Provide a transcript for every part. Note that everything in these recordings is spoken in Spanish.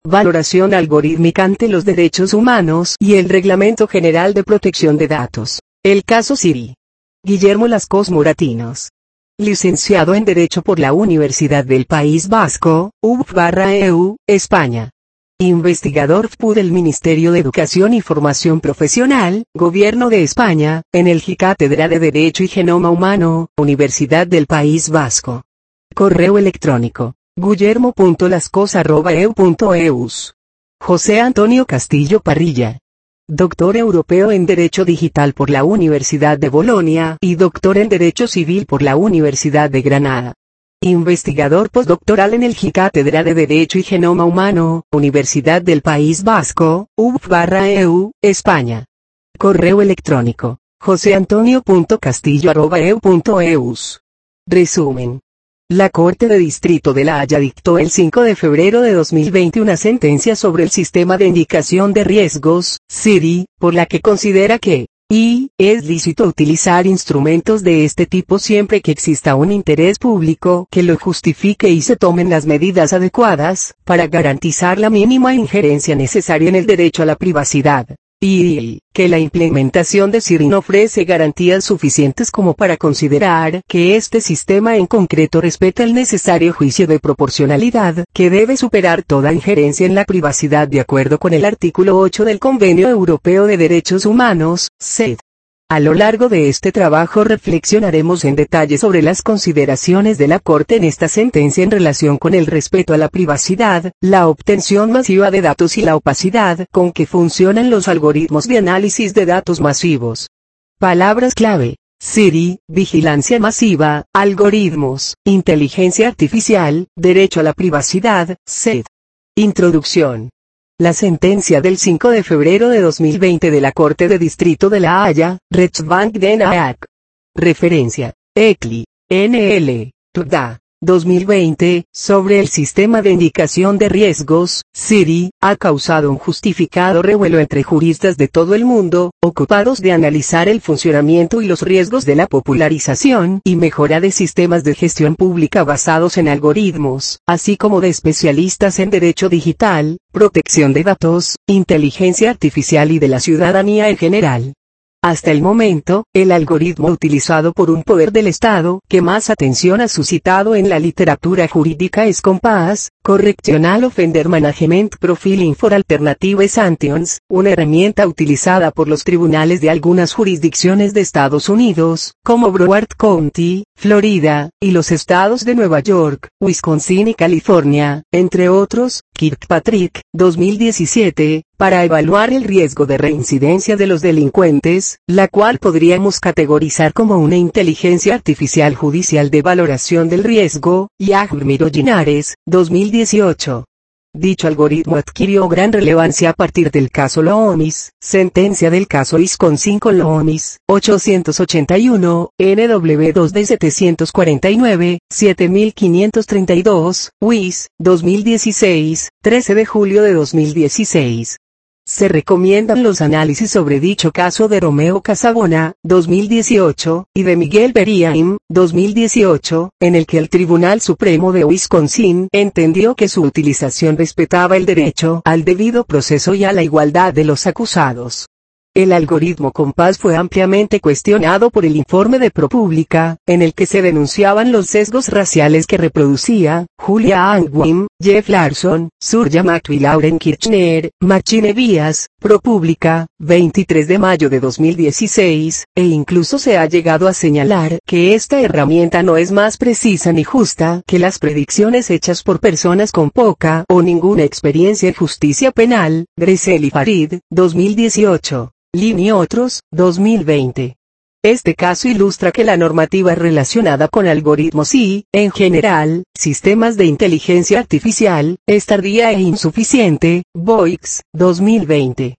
Valoración algorítmica ante los derechos humanos y el Reglamento General de Protección de Datos. El caso Siri. Guillermo Lascos Moratinos. Licenciado en Derecho por la Universidad del País Vasco, UV/EU, España. Investigador FPU del Ministerio de Educación y Formación Profesional, Gobierno de España, en el Cátedra de Derecho y Genoma Humano, Universidad del País Vasco. Correo electrónico: guillermo.lascos@eu.eus. José Antonio Castillo Parrilla. Doctor europeo en Derecho Digital por la Universidad de Bolonia y doctor en Derecho Civil por la Universidad de Granada. Investigador postdoctoral en el Cátedra de Derecho y Genoma Humano, Universidad del País Vasco, UV/EU, España. Correo electrónico: joseantonio.castillo@eu.eus. Resumen. La Corte de Distrito de La Haya dictó el 5 de febrero de 2020 una sentencia sobre el sistema de indicación de riesgos, SIRI, por la que considera que es lícito utilizar instrumentos de este tipo siempre que exista un interés público que lo justifique y se tomen las medidas adecuadas, para garantizar la mínima injerencia necesaria en el derecho a la privacidad. Y que la implementación de SIRI no ofrece garantías suficientes como para considerar que este sistema en concreto respeta el necesario juicio de proporcionalidad que debe superar toda injerencia en la privacidad de acuerdo con el artículo 8 del Convenio Europeo de Derechos Humanos, CED. A lo largo de este trabajo reflexionaremos en detalle sobre las consideraciones de la Corte en esta sentencia en relación con el respeto a la privacidad, la obtención masiva de datos y la opacidad con que funcionan los algoritmos de análisis de datos masivos. Palabras clave: SIRI, vigilancia masiva, algoritmos, inteligencia artificial, derecho a la privacidad, CED. Introducción. La sentencia del 5 de febrero de 2020 de la Corte de Distrito de La Haya, Rechtsbank den Haag. Referencia: ECLI, NL, TUDA, 2020, sobre el sistema de indicación de riesgos, SIRI, ha causado un justificado revuelo entre juristas de todo el mundo, ocupados de analizar el funcionamiento y los riesgos de la popularización y mejora de sistemas de gestión pública basados en algoritmos, así como de especialistas en derecho digital, protección de datos, inteligencia artificial y de la ciudadanía en general. Hasta el momento, el algoritmo utilizado por un poder del Estado que más atención ha suscitado en la literatura jurídica es COMPAS, Correctional Offender Management Profiling for Alternative Sanctions, una herramienta utilizada por los tribunales de algunas jurisdicciones de Estados Unidos, como Broward County, Florida, y los estados de Nueva York, Wisconsin y California, entre otros, Kirkpatrick, 2017, para evaluar el riesgo de reincidencia de los delincuentes, la cual podríamos categorizar como una inteligencia artificial judicial de valoración del riesgo, y Agmiro Ginares, 2018. Dicho algoritmo adquirió gran relevancia a partir del caso Loomis, sentencia del caso Wisconsin con Loomis, 881, NW2 de 749, 7532, WIS, 2016, 13 de julio de 2016. Se recomiendan los análisis sobre dicho caso de Romeo Casabona, 2018, y de Miguel Beriaim, 2018, en el que el Tribunal Supremo de Wisconsin entendió que su utilización respetaba el derecho al debido proceso y a la igualdad de los acusados. El algoritmo COMPAS fue ampliamente cuestionado por el informe de ProPublica, en el que se denunciaban los sesgos raciales que reproducía Julia Angwin, Jeff Larson, Surya Mack y Lauren Kirchner, Machine Bias, ProPublica, 23 de mayo de 2016, e incluso se ha llegado a señalar que esta herramienta no es más precisa ni justa que las predicciones hechas por personas con poca o ninguna experiencia en justicia penal, Gressel y Farid, 2018. Lin y otros, 2020. Este caso ilustra que la normativa relacionada con algoritmos y, en general, sistemas de inteligencia artificial, es tardía e insuficiente, Boix, 2020.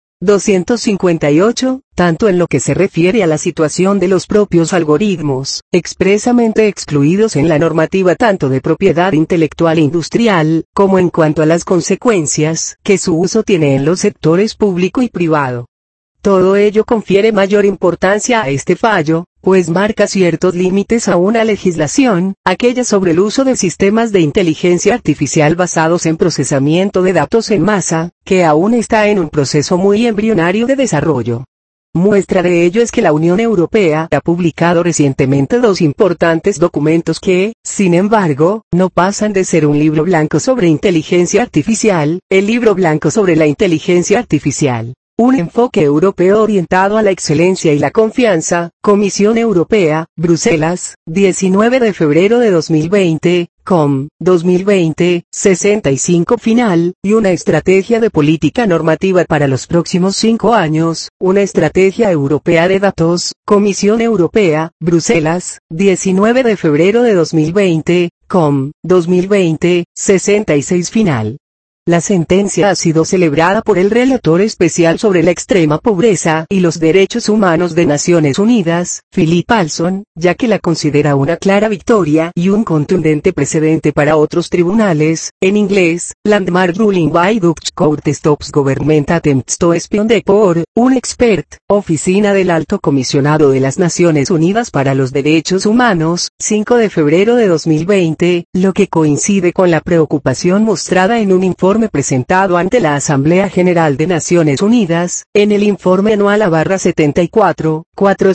258, tanto en lo que se refiere a la situación de los propios algoritmos, expresamente excluidos en la normativa tanto de propiedad intelectual e industrial, como en cuanto a las consecuencias que su uso tiene en los sectores público y privado. Todo ello confiere mayor importancia a este fallo, pues marca ciertos límites a una legislación, aquella sobre el uso de sistemas de inteligencia artificial basados en procesamiento de datos en masa, que aún está en un proceso muy embrionario de desarrollo. Muestra de ello es que la Unión Europea ha publicado recientemente dos importantes documentos que, sin embargo, no pasan de ser un libro blanco sobre inteligencia artificial, el libro blanco sobre la inteligencia artificial. Un enfoque europeo orientado a la excelencia y la confianza, Comisión Europea, Bruselas, 19 de febrero de 2020, COM, 2020, 65 final, y una estrategia de política normativa para los próximos 5 años, una estrategia europea de datos, Comisión Europea, Bruselas, 19 de febrero de 2020, COM, 2020, 66 final. La sentencia ha sido celebrada por el relator especial sobre la extrema pobreza y los derechos humanos de Naciones Unidas, Philip Alson, ya que la considera una clara victoria y un contundente precedente para otros tribunales. En inglés, Landmark Ruling by Dutch Court Stops Government Attempts to Espion the Poor, un expert, Oficina del Alto Comisionado de las Naciones Unidas para los Derechos Humanos, 5 de febrero de 2020, lo que coincide con la preocupación mostrada en un informe presentado ante la Asamblea General de Naciones Unidas, en el informe anual A/74,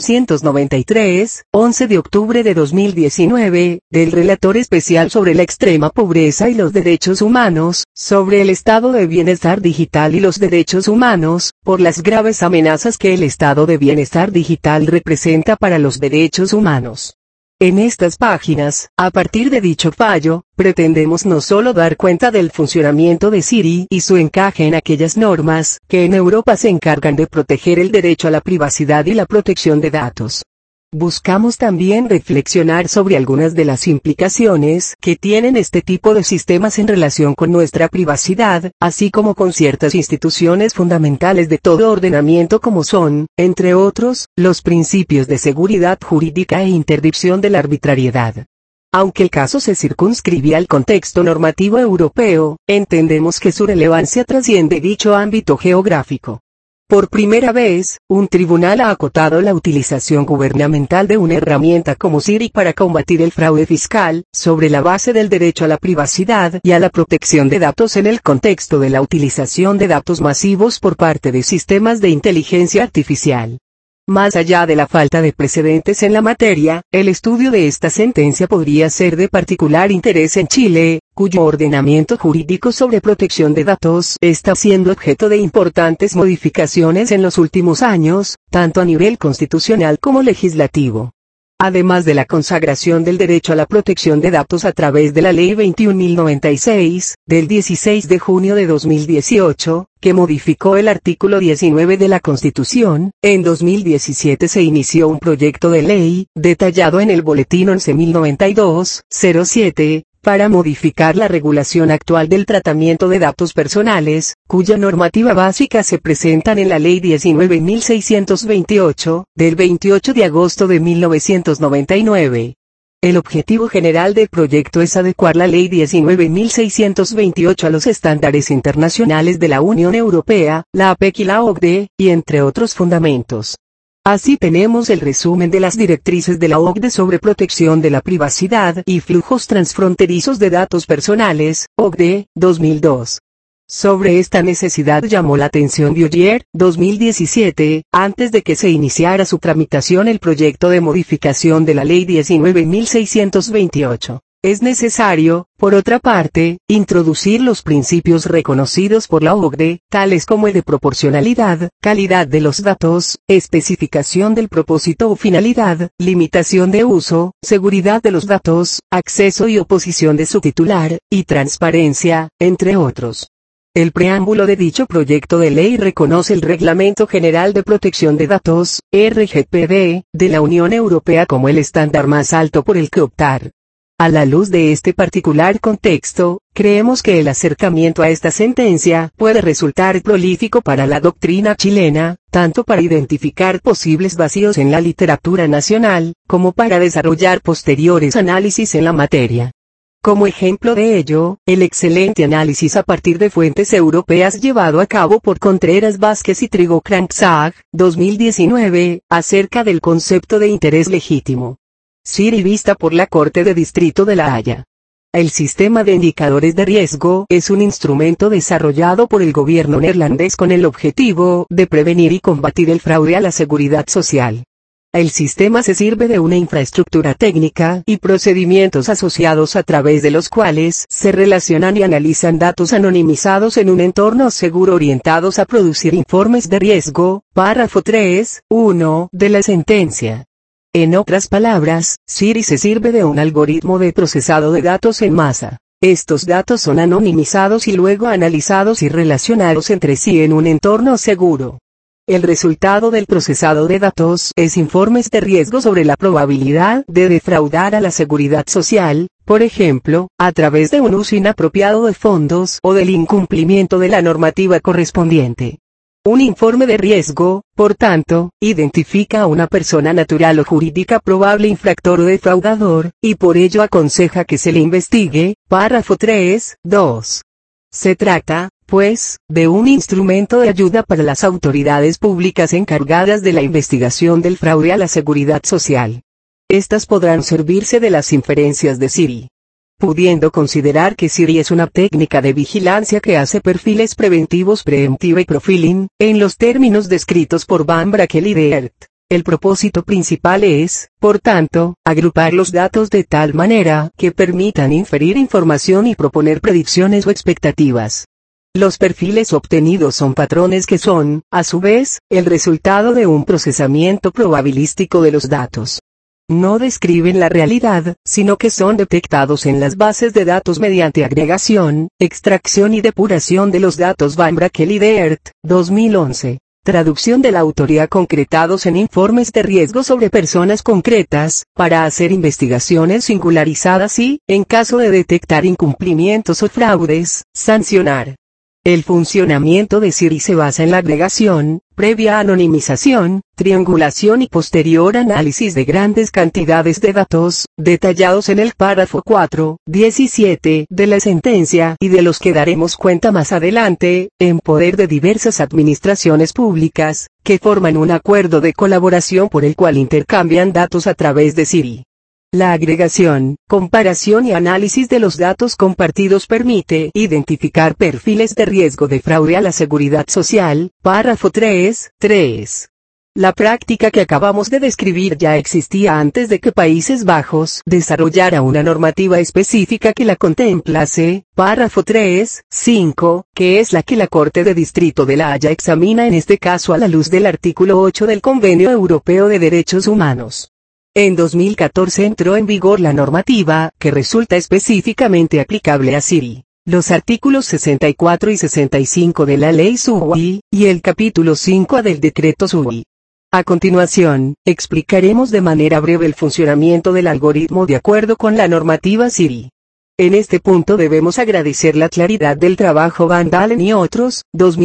493, 11 de octubre de 2019, del relator especial sobre la extrema pobreza y los derechos humanos, sobre el estado de bienestar digital y los derechos humanos, por las graves amenazas que el estado de bienestar digital representa para los derechos humanos. En estas páginas, a partir de dicho fallo, pretendemos no solo dar cuenta del funcionamiento de Siri y su encaje en aquellas normas que en Europa se encargan de proteger el derecho a la privacidad y la protección de datos. Buscamos también reflexionar sobre algunas de las implicaciones que tienen este tipo de sistemas en relación con nuestra privacidad, así como con ciertas instituciones fundamentales de todo ordenamiento como son, entre otros, los principios de seguridad jurídica e interdicción de la arbitrariedad. Aunque el caso se circunscribe al contexto normativo europeo, entendemos que su relevancia trasciende dicho ámbito geográfico. Por primera vez, un tribunal ha acotado la utilización gubernamental de una herramienta como Siri para combatir el fraude fiscal, sobre la base del derecho a la privacidad y a la protección de datos en el contexto de la utilización de datos masivos por parte de sistemas de inteligencia artificial. Más allá de la falta de precedentes en la materia, el estudio de esta sentencia podría ser de particular interés en Chile, cuyo ordenamiento jurídico sobre protección de datos está siendo objeto de importantes modificaciones en los últimos años, tanto a nivel constitucional como legislativo. Además de la consagración del derecho a la protección de datos a través de la Ley 21.096, del 16 de junio de 2018, que modificó el artículo 19 de la Constitución, en 2017 se inició un proyecto de ley, detallado en el Boletín 11.092-07, para modificar la regulación actual del tratamiento de datos personales, cuya normativa básica se presentan en la Ley 19.628, del 28 de agosto de 1999. El objetivo general del proyecto es adecuar la Ley 19.628 a los estándares internacionales de la Unión Europea, la APEC y la OCDE, y entre otros fundamentos. Así tenemos el resumen de las directrices de la OCDE sobre protección de la privacidad y flujos transfronterizos de datos personales, OCDE, 2002. Sobre esta necesidad llamó la atención Bioyer, 2017, antes de que se iniciara su tramitación el proyecto de modificación de la Ley 19.628. Es necesario, por otra parte, introducir los principios reconocidos por la OCDE, tales como el de proporcionalidad, calidad de los datos, especificación del propósito o finalidad, limitación de uso, seguridad de los datos, acceso y oposición de su titular, y transparencia, entre otros. El preámbulo de dicho proyecto de ley reconoce el Reglamento General de Protección de Datos, RGPD, de la Unión Europea como el estándar más alto por el que optar. A la luz de este particular contexto, creemos que el acercamiento a esta sentencia puede resultar prolífico para la doctrina chilena, tanto para identificar posibles vacíos en la literatura nacional, como para desarrollar posteriores análisis en la materia. Como ejemplo de ello, el excelente análisis a partir de fuentes europeas llevado a cabo por Contreras Vázquez y Trigo Cranksag, 2019, acerca del concepto de interés legítimo. Siri vista por la Corte de Distrito de La Haya. El sistema de indicadores de riesgo es un instrumento desarrollado por el gobierno neerlandés con el objetivo de prevenir y combatir el fraude a la seguridad social. El sistema se sirve de una infraestructura técnica y procedimientos asociados a través de los cuales se relacionan y analizan datos anonimizados en un entorno seguro orientados a producir informes de riesgo, párrafo 3.1 de la sentencia. En otras palabras, Siri se sirve de un algoritmo de procesado de datos en masa. Estos datos son anonimizados y luego analizados y relacionados entre sí en un entorno seguro. El resultado del procesado de datos es informes de riesgo sobre la probabilidad de defraudar a la seguridad social, por ejemplo, a través de un uso inapropiado de fondos o del incumplimiento de la normativa correspondiente. Un informe de riesgo, por tanto, identifica a una persona natural o jurídica probable infractor o defraudador, y por ello aconseja que se le investigue, párrafo 3.2. Se trata, pues, de un instrumento de ayuda para las autoridades públicas encargadas de la investigación del fraude a la seguridad social. Estas podrán servirse de las inferencias de Siri, pudiendo considerar que Siri es una técnica de vigilancia que hace perfiles preventivos preemptive y profiling, en los términos descritos por Van Brakel y Deert. El propósito principal es, por tanto, agrupar los datos de tal manera que permitan inferir información y proponer predicciones o expectativas. Los perfiles obtenidos son patrones que son, a su vez, el resultado de un procesamiento probabilístico de los datos. No describen la realidad, sino que son detectados en las bases de datos mediante agregación, extracción y depuración de los datos. Van Brakel y Deert, 2011. Traducción de la autoría concretados en informes de riesgo sobre personas concretas, para hacer investigaciones singularizadas y, en caso de detectar incumplimientos o fraudes, sancionar. El funcionamiento de Siri se basa en la agregación, previa anonimización, triangulación y posterior análisis de grandes cantidades de datos, detallados en el párrafo 4.17 de la sentencia y de los que daremos cuenta más adelante, en poder de diversas administraciones públicas, que forman un acuerdo de colaboración por el cual intercambian datos a través de Siri. La agregación, comparación y análisis de los datos compartidos permite identificar perfiles de riesgo de fraude a la seguridad social, párrafo 3.3. La práctica que acabamos de describir ya existía antes de que Países Bajos desarrollara una normativa específica que la contemplase, párrafo 3.5, que es la que la Corte de Distrito de La Haya examina en este caso a la luz del artículo 8 del Convenio Europeo de Derechos Humanos. En 2014 entró en vigor la normativa, que resulta específicamente aplicable a Siri. Los artículos 64 y 65 de la Ley SUI, y el capítulo 5 del Decreto SUI. A continuación, explicaremos de manera breve el funcionamiento del algoritmo de acuerdo con la normativa Siri. En este punto debemos agradecer la claridad del trabajo Van Dalen y otros,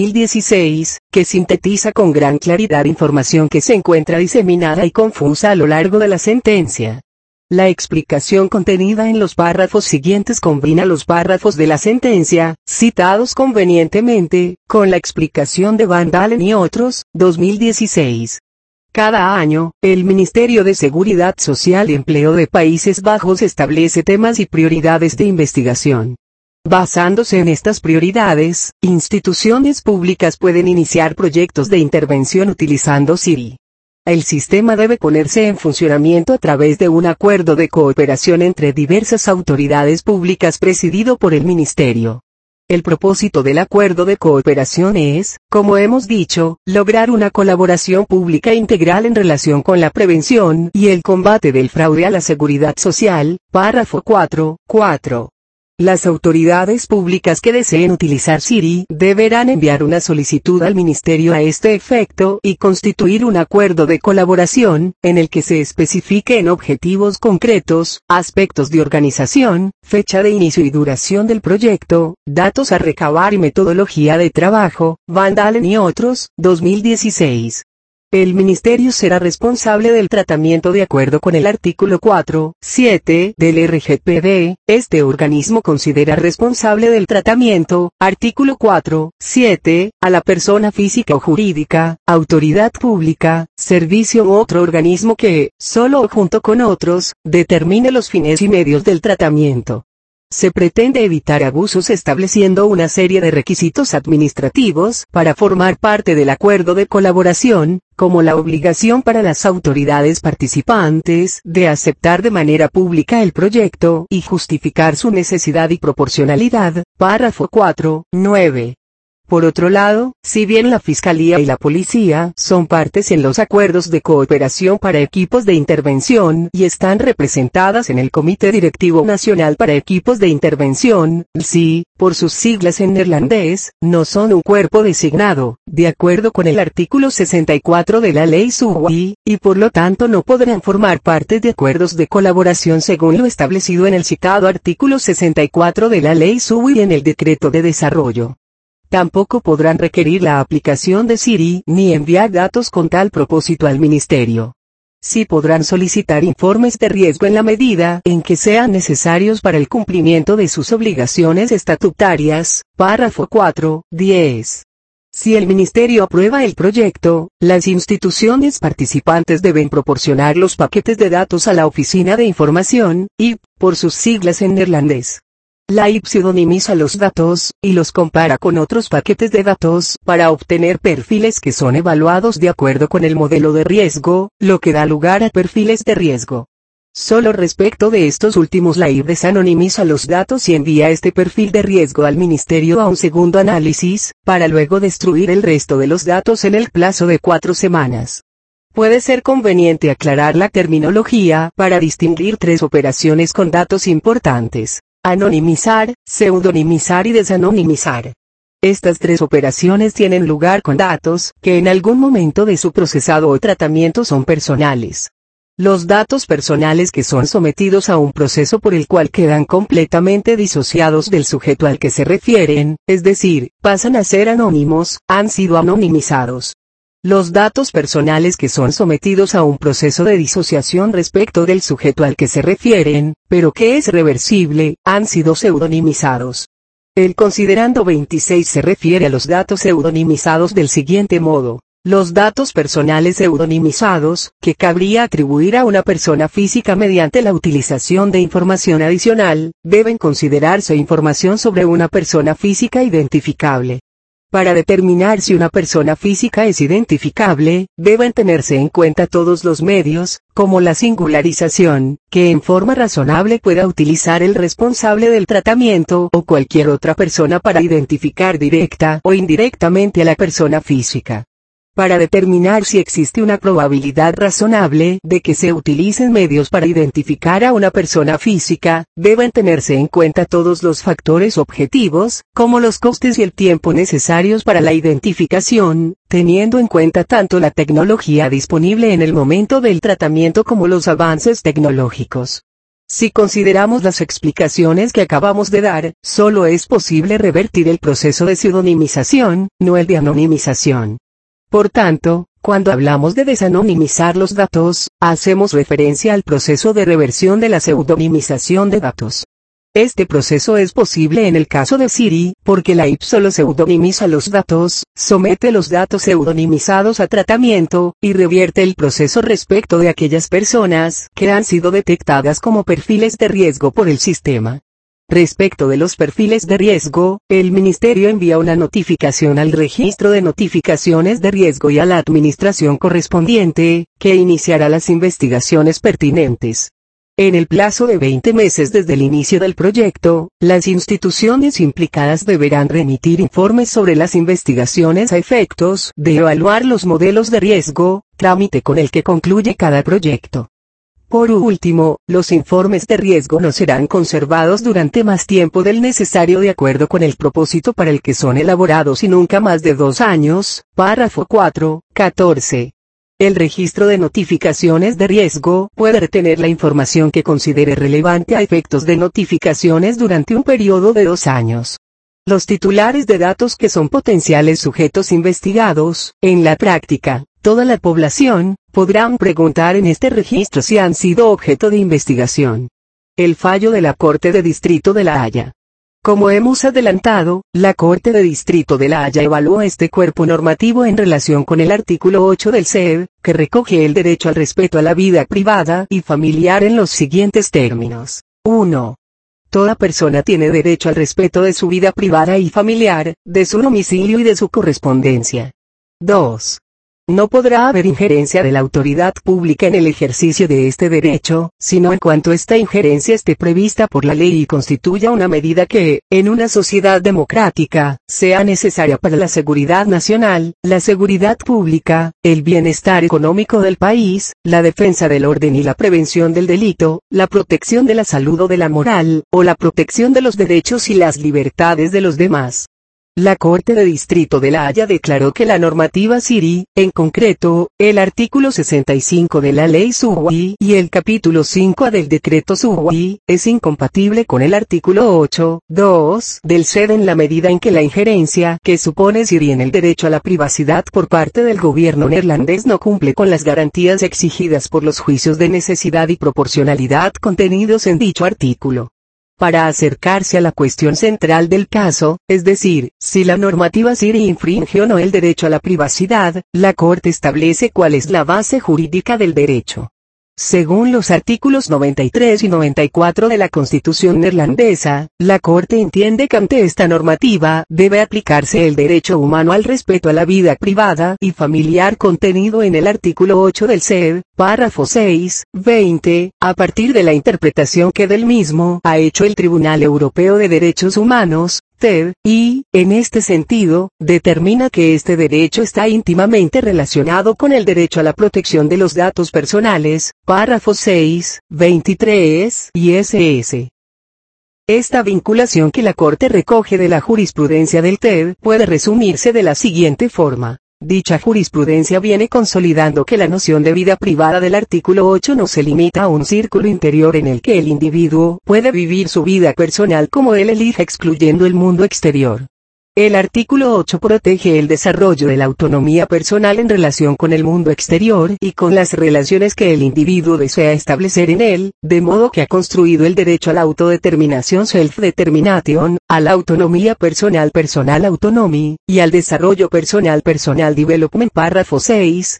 2016, que sintetiza con gran claridad información que se encuentra diseminada y confusa a lo largo de la sentencia. La explicación contenida en los párrafos siguientes combina los párrafos de la sentencia, citados convenientemente, con la explicación de Van Dalen y otros, 2016. Cada año, el Ministerio de Seguridad Social y Empleo de Países Bajos establece temas y prioridades de investigación. Basándose en estas prioridades, instituciones públicas pueden iniciar proyectos de intervención utilizando Siri. El sistema debe ponerse en funcionamiento a través de un acuerdo de cooperación entre diversas autoridades públicas presidido por el Ministerio. El propósito del acuerdo de cooperación es, como hemos dicho, lograr una colaboración pública integral en relación con la prevención y el combate del fraude a la seguridad social, párrafo 4.4. Las autoridades públicas que deseen utilizar Siri deberán enviar una solicitud al Ministerio a este efecto y constituir un acuerdo de colaboración, en el que se especifiquen objetivos concretos, aspectos de organización, fecha de inicio y duración del proyecto, datos a recabar y metodología de trabajo. Van Dalen y otros, 2016. el Ministerio será responsable del tratamiento de acuerdo con el artículo 4.7 del RGPD. Este organismo considera responsable del tratamiento, artículo 4.7, a la persona física o jurídica, autoridad pública, servicio u otro organismo que, solo o junto con otros, determine los fines y medios del tratamiento. Se pretende evitar abusos estableciendo una serie de requisitos administrativos para formar parte del acuerdo de colaboración, como la obligación para las autoridades participantes de aceptar de manera pública el proyecto y justificar su necesidad y proporcionalidad, párrafo 4.9. Por otro lado, si bien la Fiscalía y la Policía son partes en los acuerdos de cooperación para equipos de intervención y están representadas en el Comité Directivo Nacional para Equipos de Intervención, LSI, por sus siglas en neerlandés, no son un cuerpo designado, de acuerdo con el artículo 64 de la Ley SUI, y por lo tanto no podrán formar parte de acuerdos de colaboración según lo establecido en el citado artículo 64 de la Ley SUI y en el Decreto de Desarrollo. Tampoco podrán requerir la aplicación de SIRI ni enviar datos con tal propósito al Ministerio. Sí podrán solicitar informes de riesgo en la medida en que sean necesarios para el cumplimiento de sus obligaciones estatutarias, párrafo 4.10. Si el Ministerio aprueba el proyecto, las instituciones participantes deben proporcionar los paquetes de datos a la Oficina de Información, IP, por sus siglas en neerlandés. La IP pseudonimiza los datos, y los compara con otros paquetes de datos, para obtener perfiles que son evaluados de acuerdo con el modelo de riesgo, lo que da lugar a perfiles de riesgo. Solo respecto de estos últimos la IP desanonimiza los datos y envía este perfil de riesgo al Ministerio a un segundo análisis, para luego destruir el resto de los datos en el plazo de 4 semanas. Puede ser conveniente aclarar la terminología para distinguir 3 operaciones con datos importantes: anonimizar, pseudonimizar y desanonimizar. Estas 3 operaciones tienen lugar con datos que en algún momento de su procesado o tratamiento son personales. Los datos personales que son sometidos a un proceso por el cual quedan completamente disociados del sujeto al que se refieren, es decir, pasan a ser anónimos, han sido anonimizados. Los datos personales que son sometidos a un proceso de disociación respecto del sujeto al que se refieren, pero que es reversible, han sido pseudonimizados. El considerando 26 se refiere a los datos pseudonimizados del siguiente modo: los datos personales pseudonimizados, que cabría atribuir a una persona física mediante la utilización de información adicional, deben considerarse información sobre una persona física identificable. Para determinar si una persona física es identificable, deben tenerse en cuenta todos los medios, como la singularización, que en forma razonable pueda utilizar el responsable del tratamiento o cualquier otra persona para identificar directa o indirectamente a la persona física. Para determinar si existe una probabilidad razonable de que se utilicen medios para identificar a una persona física, deben tenerse en cuenta todos los factores objetivos, como los costes y el tiempo necesarios para la identificación, teniendo en cuenta tanto la tecnología disponible en el momento del tratamiento como los avances tecnológicos. Si consideramos las explicaciones que acabamos de dar, solo es posible revertir el proceso de pseudonimización, no el de anonimización. Por tanto, cuando hablamos de desanonimizar los datos, hacemos referencia al proceso de reversión de la pseudonimización de datos. Este proceso es posible en el caso de SIRI, porque la IP solo pseudonimiza los datos, somete los datos pseudonimizados a tratamiento, y revierte el proceso respecto de aquellas personas que han sido detectadas como perfiles de riesgo por el sistema. Respecto de los perfiles de riesgo, el Ministerio envía una notificación al registro de notificaciones de riesgo y a la administración correspondiente, que iniciará las investigaciones pertinentes. En el plazo de 20 meses desde el inicio del proyecto, las instituciones implicadas deberán remitir informes sobre las investigaciones a efectos de evaluar los modelos de riesgo, trámite con el que concluye cada proyecto. Por último, los informes de riesgo no serán conservados durante más tiempo del necesario de acuerdo con el propósito para el que son elaborados y nunca más de 2 años, párrafo 4.14. El registro de notificaciones de riesgo puede retener la información que considere relevante a efectos de notificaciones durante un periodo de 2 años. Los titulares de datos que son potenciales sujetos investigados, en la práctica, toda la población, podrán preguntar en este registro si han sido objeto de investigación. El fallo de la Corte de Distrito de La Haya. Como hemos adelantado, la Corte de Distrito de La Haya evaluó este cuerpo normativo en relación con el artículo 8 del CED, que recoge el derecho al respeto a la vida privada y familiar en los siguientes términos. 1. Toda persona tiene derecho al respeto de su vida privada y familiar, de su domicilio y de su correspondencia. 2. No podrá haber injerencia de la autoridad pública en el ejercicio de este derecho, sino en cuanto esta injerencia esté prevista por la ley y constituya una medida que, en una sociedad democrática, sea necesaria para la seguridad nacional, la seguridad pública, el bienestar económico del país, la defensa del orden y la prevención del delito, la protección de la salud o de la moral, o la protección de los derechos y las libertades de los demás. La Corte de Distrito de La Haya declaró que la normativa SIRI, en concreto, el artículo 65 de la Ley SUBI y el capítulo 5A del Decreto SUBI, es incompatible con el artículo 8.2 del CED en la medida en que la injerencia que supone SIRI en el derecho a la privacidad por parte del gobierno neerlandés no cumple con las garantías exigidas por los juicios de necesidad y proporcionalidad contenidos en dicho artículo. Para acercarse a la cuestión central del caso, es decir, si la normativa SIRI infringe o no el derecho a la privacidad, la Corte establece cuál es la base jurídica del derecho. Según los artículos 93 y 94 de la Constitución neerlandesa, la Corte entiende que ante esta normativa debe aplicarse el derecho humano al respeto a la vida privada y familiar contenido en el artículo 8 del CED, párrafo 6, 20, a partir de la interpretación que del mismo ha hecho el Tribunal Europeo de Derechos Humanos, TED, y, en este sentido, determina que este derecho está íntimamente relacionado con el derecho a la protección de los datos personales, párrafos 6, 23 y SS. Esta vinculación que la Corte recoge de la jurisprudencia del TED puede resumirse de la siguiente forma. Dicha jurisprudencia viene consolidando que la noción de vida privada del artículo 8 no se limita a un círculo interior en el que el individuo puede vivir su vida personal como él elija excluyendo el mundo exterior. El artículo 8 protege el desarrollo de la autonomía personal en relación con el mundo exterior y con las relaciones que el individuo desea establecer en él, de modo que ha construido el derecho a la autodeterminación self-determination, a la autonomía personal autonomy, y al desarrollo personal development párrafo 6,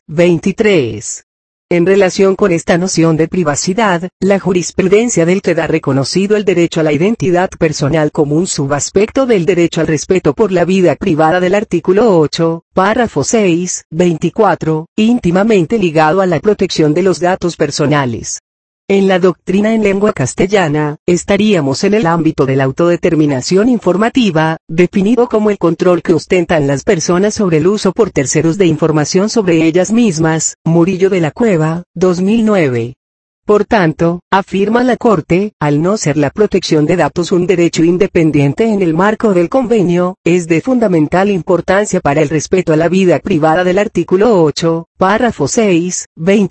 23. En relación con esta noción de privacidad, la jurisprudencia del TED ha reconocido el derecho a la identidad personal como un subaspecto del derecho al respeto por la vida privada del artículo 8, párrafo 6, 24, íntimamente ligado a la protección de los datos personales. En la doctrina en lengua castellana, estaríamos en el ámbito de la autodeterminación informativa, definido como el control que ostentan las personas sobre el uso por terceros de información sobre ellas mismas, Murillo de la Cueva, 2009. Por tanto, afirma la Corte, al no ser la protección de datos un derecho independiente en el marco del convenio, es de fundamental importancia para el respeto a la vida privada del artículo 8, párrafo 6,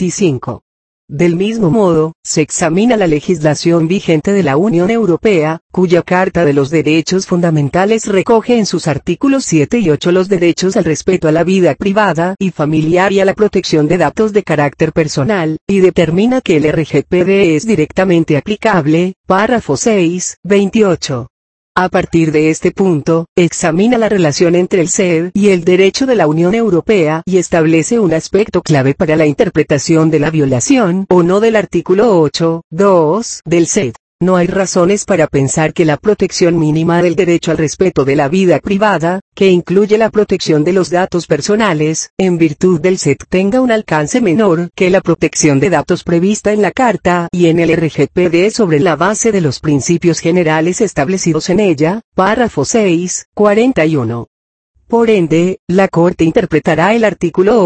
25. Del mismo modo, se examina la legislación vigente de la Unión Europea, cuya Carta de los Derechos Fundamentales recoge en sus artículos 7 y 8 los derechos al respeto a la vida privada y familiar y a la protección de datos de carácter personal, y determina que el RGPD es directamente aplicable, párrafo 6, 28. A partir de este punto, examina la relación entre el CED y el derecho de la Unión Europea y establece un aspecto clave para la interpretación de la violación o no del artículo 8.2 del CED. No hay razones para pensar que la protección mínima del derecho al respeto de la vida privada, que incluye la protección de los datos personales, en virtud del CED tenga un alcance menor que la protección de datos prevista en la Carta y en el RGPD sobre la base de los principios generales establecidos en ella, párrafo 6, 41. Por ende, la Corte interpretará el artículo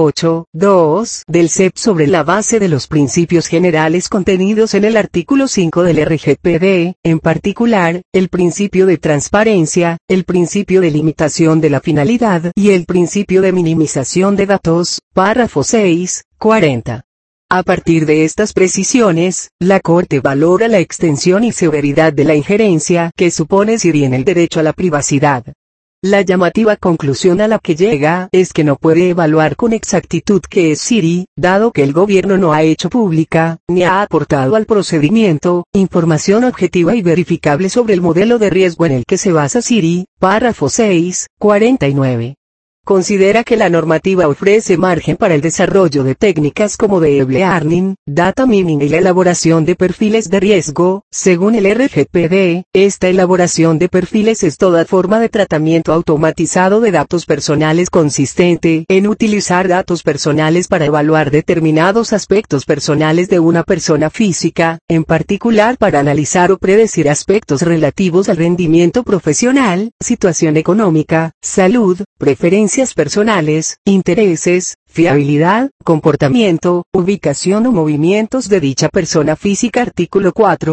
8.2 del CEP sobre la base de los principios generales contenidos en el artículo 5 del RGPD, en particular, el principio de transparencia, el principio de limitación de la finalidad y el principio de minimización de datos, párrafo 6, 40. A partir de estas precisiones, la Corte valora la extensión y severidad de la injerencia que supone SIRI en el derecho a la privacidad. La llamativa conclusión a la que llega es que no puede evaluar con exactitud qué es Siri, dado que el gobierno no ha hecho pública, ni ha aportado al procedimiento, información objetiva y verificable sobre el modelo de riesgo en el que se basa Siri. Párrafo 6, 49. Considera que la normativa ofrece margen para el desarrollo de técnicas como Deep Learning, Data Mining y la elaboración de perfiles de riesgo. Según el RGPD, esta elaboración de perfiles es toda forma de tratamiento automatizado de datos personales consistente en utilizar datos personales para evaluar determinados aspectos personales de una persona física, en particular para analizar o predecir aspectos relativos al rendimiento profesional, situación económica, salud, preferencias personales, intereses, fiabilidad, comportamiento, ubicación o movimientos de dicha persona física. Artículo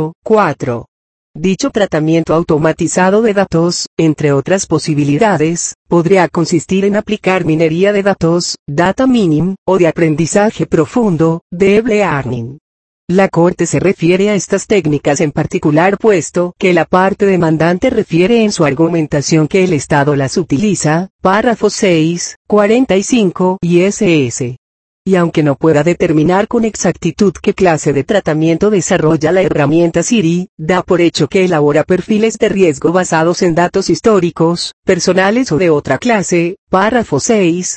4. Dicho tratamiento automatizado de datos, entre otras posibilidades, podría consistir en aplicar minería de datos, data mining, o de aprendizaje profundo, Deep Learning. La Corte se refiere a estas técnicas en particular puesto que la parte demandante refiere en su argumentación que el Estado las utiliza, párrafo 6, 45 y ss. Y aunque no pueda determinar con exactitud qué clase de tratamiento desarrolla la herramienta Siri, da por hecho que elabora perfiles de riesgo basados en datos históricos, personales o de otra clase, párrafo 6,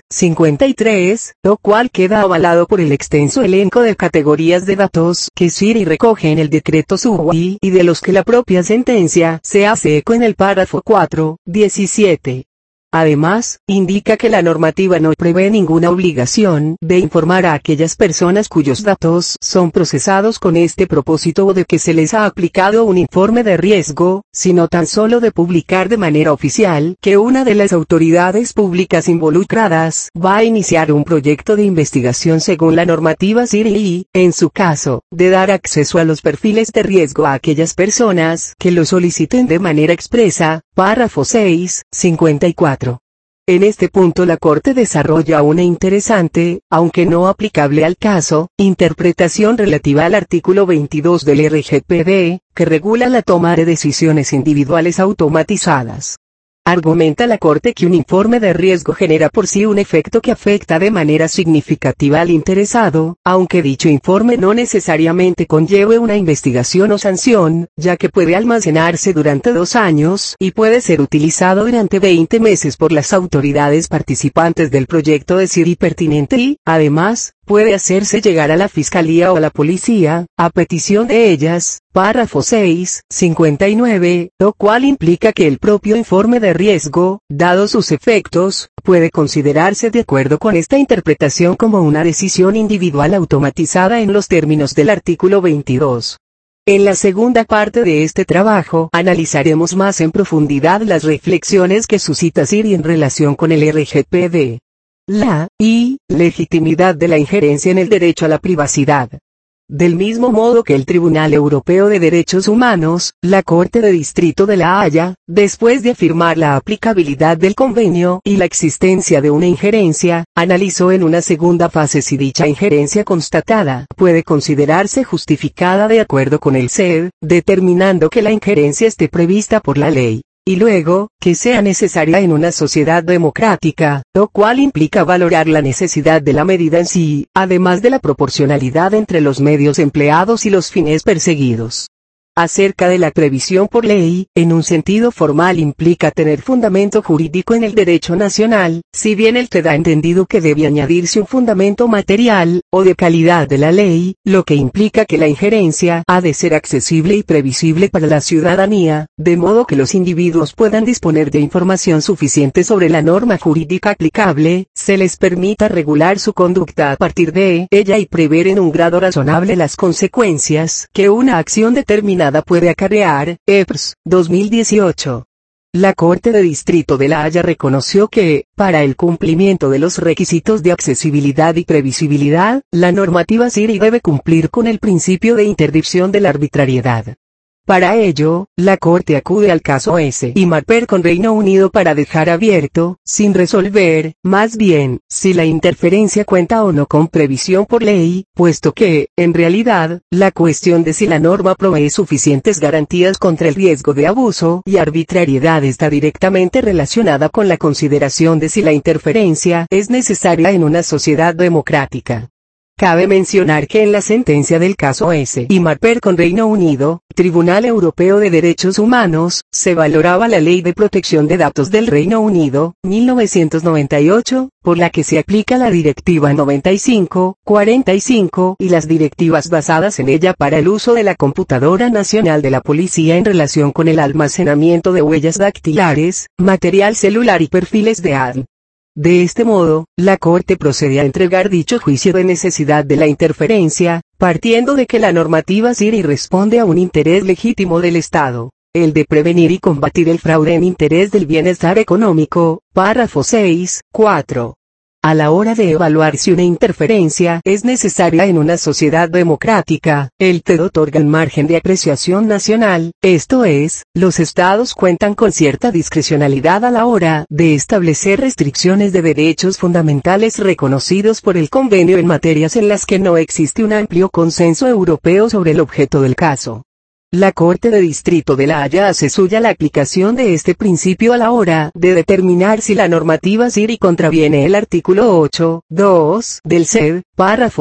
53, lo cual queda avalado por el extenso elenco de categorías de datos que Siri recoge en el decreto SUBI y de los que la propia sentencia se hace eco en el párrafo 4, 17. Además, indica que la normativa no prevé ninguna obligación de informar a aquellas personas cuyos datos son procesados con este propósito o de que se les ha aplicado un informe de riesgo, sino tan solo de publicar de manera oficial que una de las autoridades públicas involucradas va a iniciar un proyecto de investigación según la normativa Siri y, en su caso, de dar acceso a los perfiles de riesgo a aquellas personas que lo soliciten de manera expresa. Párrafo 6, 54. En este punto la Corte desarrolla una interesante, aunque no aplicable al caso, interpretación relativa al artículo 22 del RGPD, que regula la toma de decisiones individuales automatizadas. Argumenta la Corte que un informe de riesgo genera por sí un efecto que afecta de manera significativa al interesado, aunque dicho informe no necesariamente conlleve una investigación o sanción, ya que puede almacenarse durante 2 años y puede ser utilizado durante 20 meses por las autoridades participantes del proyecto de Siri pertinente y, además, puede hacerse llegar a la Fiscalía o a la Policía, a petición de ellas. Párrafo 6, 59, lo cual implica que el propio informe de riesgo, dados sus efectos, puede considerarse de acuerdo con esta interpretación como una decisión individual automatizada en los términos del artículo 22. En la segunda parte de este trabajo analizaremos más en profundidad las reflexiones que suscita Siri en relación con el RGPD. La legitimidad de la injerencia en el derecho a la privacidad. Del mismo modo que el Tribunal Europeo de Derechos Humanos, la Corte de Distrito de La Haya, después de afirmar la aplicabilidad del convenio y la existencia de una injerencia, analizó en una segunda fase si dicha injerencia constatada puede considerarse justificada de acuerdo con el CED, determinando que la injerencia esté prevista por la ley. Y luego, que sea necesaria en una sociedad democrática, lo cual implica valorar la necesidad de la medida en sí, además de la proporcionalidad entre los medios empleados y los fines perseguidos. Acerca de la previsión por ley, en un sentido formal implica tener fundamento jurídico en el derecho nacional, si bien el TED ha entendido que debe añadirse un fundamento material, o de calidad de la ley, lo que implica que la injerencia ha de ser accesible y previsible para la ciudadanía, de modo que los individuos puedan disponer de información suficiente sobre la norma jurídica aplicable, se les permita regular su conducta a partir de ella y prever en un grado razonable las consecuencias que una acción determinada puede acarrear. EPRS, 2018. La Corte de Distrito de La Haya reconoció que, para el cumplimiento de los requisitos de accesibilidad y previsibilidad, la normativa Siri debe cumplir con el principio de interdicción de la arbitrariedad. Para ello, la Corte acude al caso S. y Marper con Reino Unido para dejar abierto, sin resolver, más bien, si la interferencia cuenta o no con previsión por ley, puesto que, en realidad, la cuestión de si la norma provee suficientes garantías contra el riesgo de abuso y arbitrariedad está directamente relacionada con la consideración de si la interferencia es necesaria en una sociedad democrática. Cabe mencionar que en la sentencia del caso S. y Marper con Reino Unido, Tribunal Europeo de Derechos Humanos, se valoraba la Ley de Protección de Datos del Reino Unido, 1998, por la que se aplica la Directiva 95/45 y las directivas basadas en ella para el uso de la computadora nacional de la policía en relación con el almacenamiento de huellas dactilares, material celular y perfiles de ADN. De este modo, la Corte procede a entregar dicho juicio de necesidad de la interferencia, partiendo de que la normativa SIRI responde a un interés legítimo del Estado, el de prevenir y combatir el fraude en interés del bienestar económico, párrafo 6.4. A la hora de evaluar si una interferencia es necesaria en una sociedad democrática, el TED otorga un margen de apreciación nacional, esto es, los estados cuentan con cierta discrecionalidad a la hora de establecer restricciones de derechos fundamentales reconocidos por el convenio en materias en las que no existe un amplio consenso europeo sobre el objeto del caso. La Corte de Distrito de La Haya hace suya la aplicación de este principio a la hora de determinar si la normativa SIRI contraviene el artículo 8.2 del CED, párrafo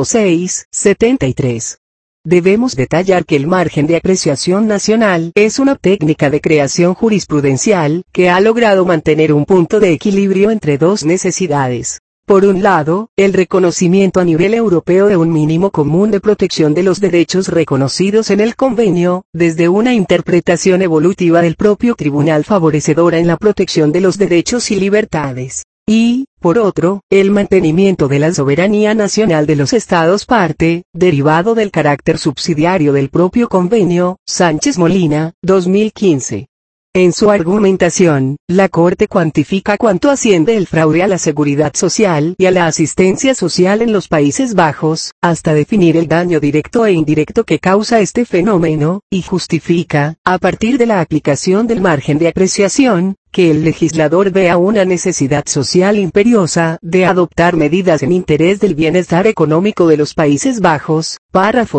6.73. Debemos detallar que el margen de apreciación nacional es una técnica de creación jurisprudencial que ha logrado mantener un punto de equilibrio entre dos necesidades. Por un lado, el reconocimiento a nivel europeo de un mínimo común de protección de los derechos reconocidos en el convenio, desde una interpretación evolutiva del propio tribunal favorecedora en la protección de los derechos y libertades. Y, por otro, el mantenimiento de la soberanía nacional de los estados parte, derivado del carácter subsidiario del propio convenio, Sánchez Molina, 2015. En su argumentación, la Corte cuantifica cuánto asciende el fraude a la seguridad social y a la asistencia social en los Países Bajos, hasta definir el daño directo e indirecto que causa este fenómeno, y justifica, a partir de la aplicación del margen de apreciación, que el legislador vea una necesidad social imperiosa de adoptar medidas en interés del bienestar económico de los Países Bajos, párrafo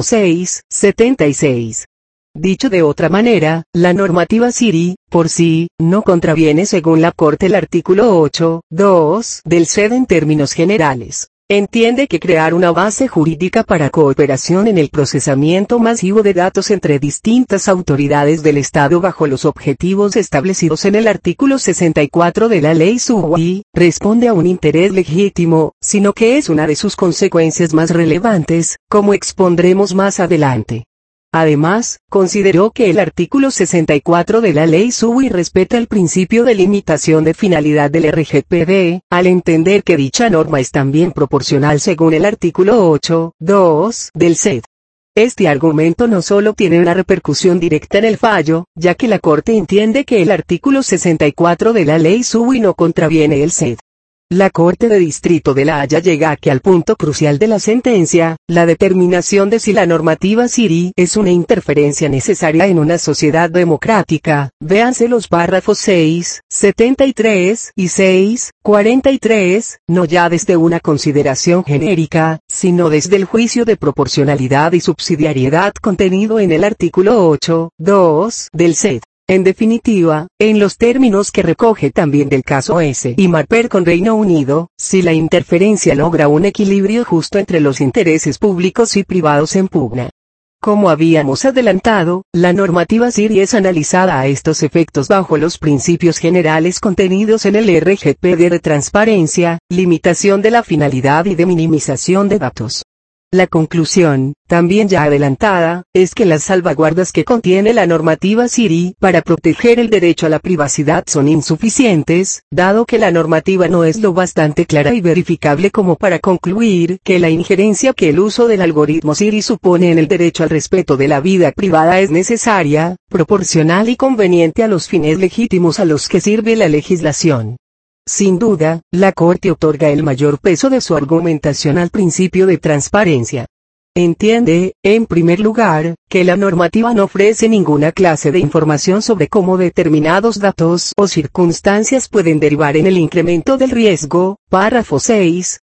6.76. Dicho de otra manera, la normativa SIRI, por sí, no contraviene según la Corte el artículo 8.2 del CED en términos generales. Entiende que crear una base jurídica para cooperación en el procesamiento masivo de datos entre distintas autoridades del Estado bajo los objetivos establecidos en el artículo 64 de la Ley SUI, responde a un interés legítimo, sino que es una de sus consecuencias más relevantes, como expondremos más adelante. Además, consideró que el artículo 64 de la Ley SUI respeta el principio de limitación de finalidad del RGPD, al entender que dicha norma es también proporcional según el artículo 8.2 del CED. Este argumento no solo tiene una repercusión directa en el fallo, ya que la Corte entiende que el artículo 64 de la Ley SUI no contraviene el CED. La Corte de Distrito de La Haya llega aquí al punto crucial de la sentencia, la determinación de si la normativa SIRI es una interferencia necesaria en una sociedad democrática. Véanse los párrafos 6.73 y 6.43, no ya desde una consideración genérica, sino desde el juicio de proporcionalidad y subsidiariedad contenido en el artículo 8.2 del CED. En definitiva, en los términos que recoge también del caso S. y Marper con Reino Unido, si la interferencia logra un equilibrio justo entre los intereses públicos y privados en pugna. Como habíamos adelantado, la normativa SIRI es analizada a estos efectos bajo los principios generales contenidos en el RGPD de transparencia, limitación de la finalidad y de minimización de datos. La conclusión, también ya adelantada, es que las salvaguardas que contiene la normativa SIRI para proteger el derecho a la privacidad son insuficientes, dado que la normativa no es lo bastante clara y verificable como para concluir que la injerencia que el uso del algoritmo SIRI supone en el derecho al respeto de la vida privada es necesaria, proporcional y conveniente a los fines legítimos a los que sirve la legislación. Sin duda, la Corte otorga el mayor peso de su argumentación al principio de transparencia. entiende, en primer lugar, que la normativa no ofrece ninguna clase de información sobre cómo determinados datos o circunstancias pueden derivar en el incremento del riesgo, párrafo 6,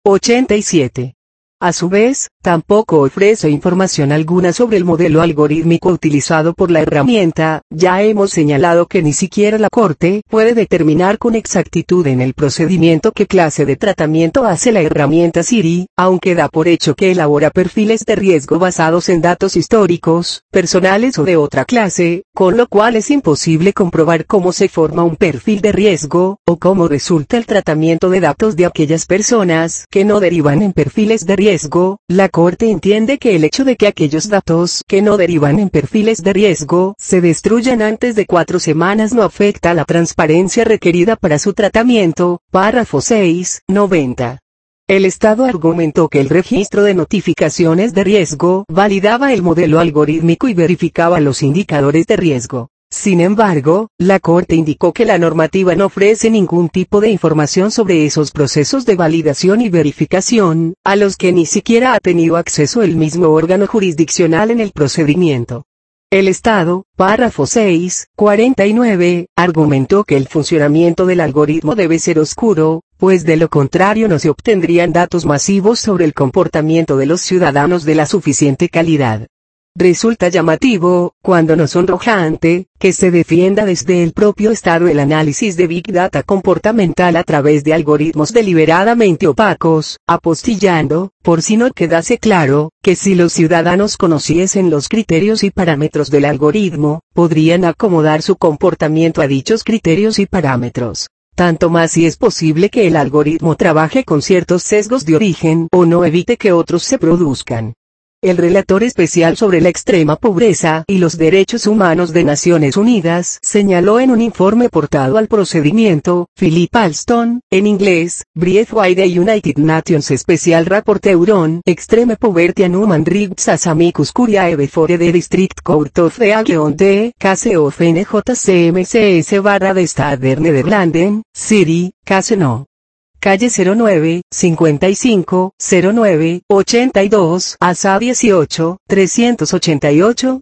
87. A su vez, tampoco ofrece información alguna sobre el modelo algorítmico utilizado por la herramienta. Ya hemos señalado que ni siquiera la Corte puede determinar con exactitud en el procedimiento qué clase de tratamiento hace la herramienta Siri, aunque da por hecho que elabora perfiles de riesgo basados en datos históricos, personales o de otra clase, con lo cual es imposible comprobar cómo se forma un perfil de riesgo, o cómo resulta el tratamiento de datos de aquellas personas que no derivan en perfiles de riesgo. La Corte entiende que el hecho de que aquellos datos que no derivan en perfiles de riesgo se destruyan antes de 4 semanas no afecta a la transparencia requerida para su tratamiento, párrafo 6, 90. El Estado argumentó que el registro de notificaciones de riesgo validaba el modelo algorítmico y verificaba los indicadores de riesgo. Sin embargo, la Corte indicó que la normativa no ofrece ningún tipo de información sobre esos procesos de validación y verificación, a los que ni siquiera ha tenido acceso el mismo órgano jurisdiccional en el procedimiento. El Estado, párrafo 6, 49, argumentó que el funcionamiento del algoritmo debe ser oscuro, pues de lo contrario no se obtendrían datos masivos sobre el comportamiento de los ciudadanos de la suficiente calidad. Resulta llamativo, cuando no sonrojante, que se defienda desde el propio Estado el análisis de Big Data comportamental a través de algoritmos deliberadamente opacos, apostillando, por si no quedase claro, que si los ciudadanos conociesen los criterios y parámetros del algoritmo, podrían acomodar su comportamiento a dichos criterios y parámetros. Tanto más si es posible que el algoritmo trabaje con ciertos sesgos de origen o no evite que otros se produzcan. El relator especial sobre la extrema pobreza y los derechos humanos de Naciones Unidas señaló en un informe portado al procedimiento, Philip Alston, en inglés, Brief by the United Nations Special Rapporteur on Extreme Poverty and Human Rights as amicus curiae before the District Court of The Hague on the case of NJCMCS /de Nederlanden, Siri, case no. Calle 09, 55, 09, 82, ASA 18, 388,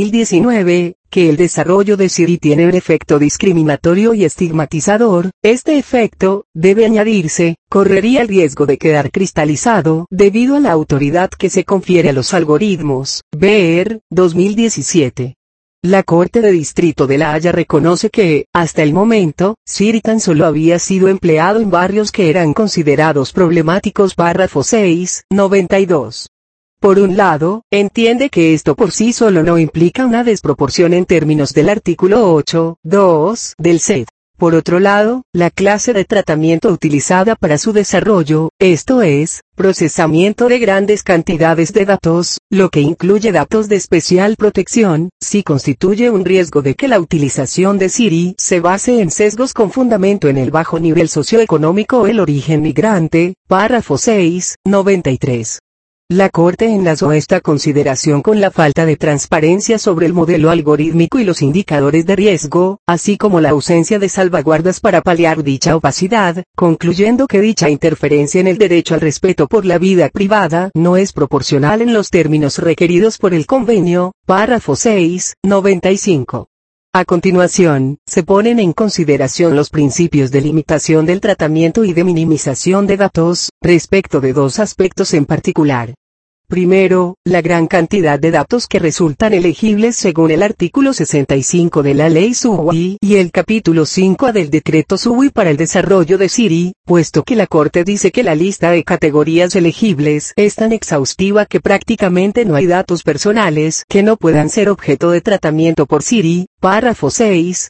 2019, que el desarrollo de Siri tiene un efecto discriminatorio y estigmatizador. Este efecto, debe añadirse, correría el riesgo de quedar cristalizado debido a la autoridad que se confiere a los algoritmos. Ver, 2017. La Corte de Distrito de La Haya reconoce que, hasta el momento, Siri tan solo había sido empleado en barrios que eran considerados problemáticos. Párrafo 6, 92. Por un lado, entiende que esto por sí solo no implica una desproporción en términos del artículo 8, 2, del CED. Por otro lado, la clase de tratamiento utilizada para su desarrollo, esto es, procesamiento de grandes cantidades de datos, lo que incluye datos de especial protección, sí constituye un riesgo de que la utilización de Siri se base en sesgos con fundamento en el bajo nivel socioeconómico o el origen migrante. Párrafo 6, 93. La Corte enlazó esta consideración con la falta de transparencia sobre el modelo algorítmico y los indicadores de riesgo, así como la ausencia de salvaguardas para paliar dicha opacidad, concluyendo que dicha interferencia en el derecho al respeto por la vida privada no es proporcional en los términos requeridos por el convenio. Párrafo 6, 95. A continuación, se ponen en consideración los principios de limitación del tratamiento y de minimización de datos, respecto de dos aspectos en particular. Primero, la gran cantidad de datos que resultan elegibles según el artículo 65 de la Ley SUWI y el capítulo 5A del decreto SUWI para el desarrollo de Siri, puesto que la Corte dice que la lista de categorías elegibles es tan exhaustiva que prácticamente no hay datos personales que no puedan ser objeto de tratamiento por Siri. Párrafo 6,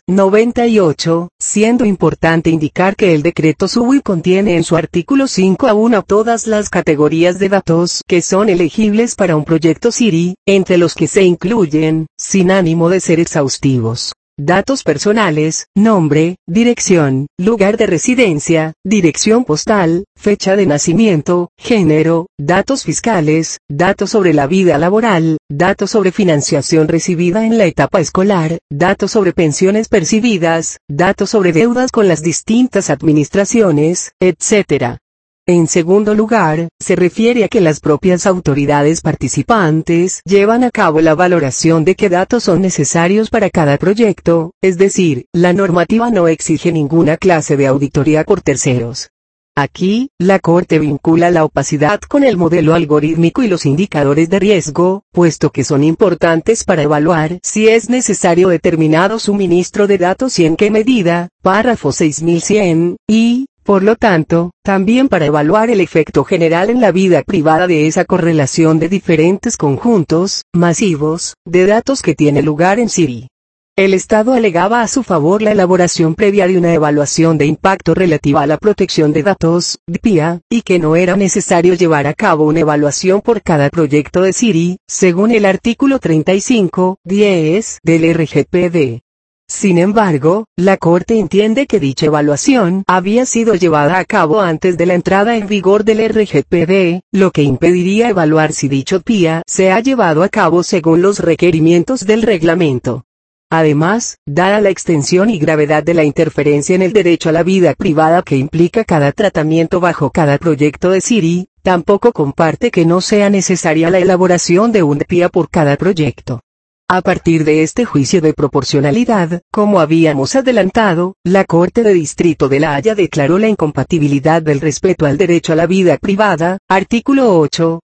98, siendo importante indicar que el decreto SUWI contiene en su artículo 5A1 todas las categorías de datos que son elegibles para un proyecto Siri, entre los que se incluyen, sin ánimo de ser exhaustivos, datos personales, nombre, dirección, lugar de residencia, dirección postal, fecha de nacimiento, género, datos fiscales, datos sobre la vida laboral, datos sobre financiación recibida en la etapa escolar, datos sobre pensiones percibidas, datos sobre deudas con las distintas administraciones, etc. En segundo lugar, se refiere a que las propias autoridades participantes llevan a cabo la valoración de qué datos son necesarios para cada proyecto, es decir, la normativa no exige ninguna clase de auditoría por terceros. Aquí, la Corte vincula la opacidad con el modelo algorítmico y los indicadores de riesgo, puesto que son importantes para evaluar si es necesario determinado suministro de datos y en qué medida, párrafo 6100, y, por lo tanto, también para evaluar el efecto general en la vida privada de esa correlación de diferentes conjuntos, masivos, de datos que tiene lugar en Siri. El Estado alegaba a su favor la elaboración previa de una evaluación de impacto relativa a la protección de datos, DPIA, y que no era necesario llevar a cabo una evaluación por cada proyecto de Siri, según el artículo 35.10 del RGPD. Sin embargo, la Corte entiende que dicha evaluación había sido llevada a cabo antes de la entrada en vigor del RGPD, lo que impediría evaluar si dicho DPIA se ha llevado a cabo según los requerimientos del reglamento. Además, dada la extensión y gravedad de la interferencia en el derecho a la vida privada que implica cada tratamiento bajo cada proyecto de Siri, tampoco comparte que no sea necesaria la elaboración de un DPIA por cada proyecto. A partir de este juicio de proporcionalidad, como habíamos adelantado, la Corte de Distrito de La Haya declaró la incompatibilidad del respeto al derecho a la vida privada, artículo